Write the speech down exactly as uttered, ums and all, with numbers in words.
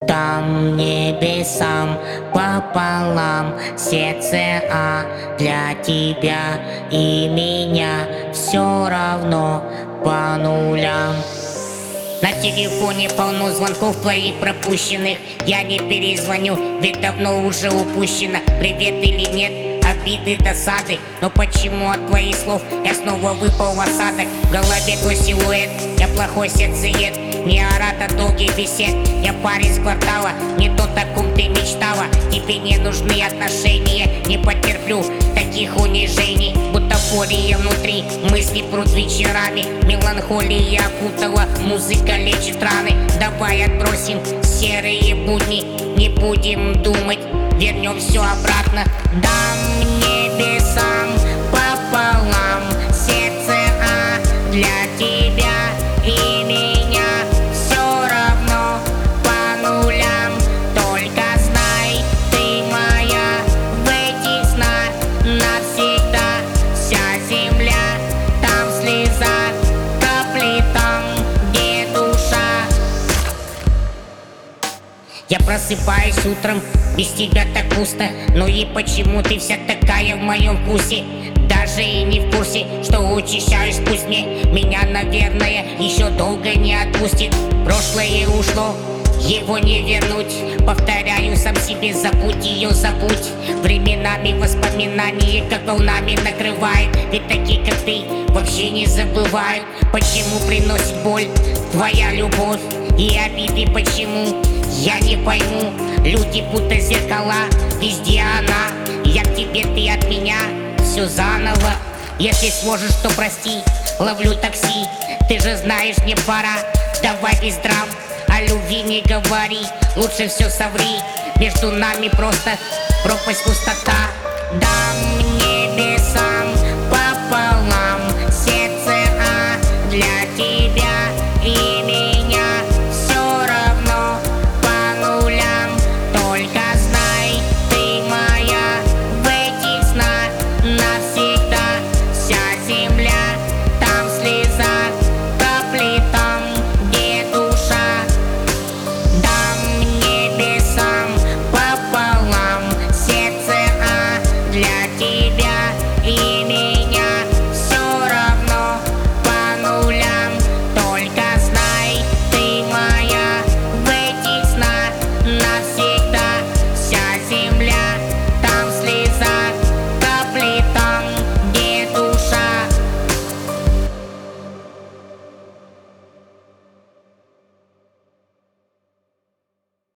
Там небесам пополам сердце, а для тебя и меня все равно по нулям. На телефоне полно звонков твоих пропущенных. Я не перезвоню, ведь давно уже упущено. Привет или нет, обиды, досады. Но почему от твоих слов я снова выпал в осадок? В голове твой силуэт, я плохой сердцеед. Не орат, а долгий бесед. Я парень с квартала, не то, о ком ты мечтала. Тебе не нужны отношения, не потерплю таких унижений. Бутафория внутри, мысли прут вечерами. Меланхолия окутала, музыка лечит раны. Давай отбросим серые будни, не будем думать, вернем все обратно. Дам небесам пополам сердце, а для тебя и меня все равно по нулям. Только знай, ты моя в этих снах навсегда. Вся земля, там слеза, капли там, где душа. Я просыпаюсь утром, без тебя так пусто. Ну и почему ты вся такая в моем вкусе? Даже и не в курсе, что учащаюсь, пусть мне меня, наверное, еще долго не отпустит. Прошлое ушло, его не вернуть. Повторяю сам себе, забудь ее, забудь. Временами воспоминания как волнами накрывает. Ведь такие, как ты, вообще не забывают. Почему приносит боль твоя любовь и обиды, почему? Я не пойму, люди будто зеркала, везде она. Я к тебе, ты от меня, все заново. Если сможешь, то прости, ловлю такси. Ты же знаешь, мне пора, давай без драм. О любви не говори, лучше все соври. Между нами просто пропасть, пустота. Дам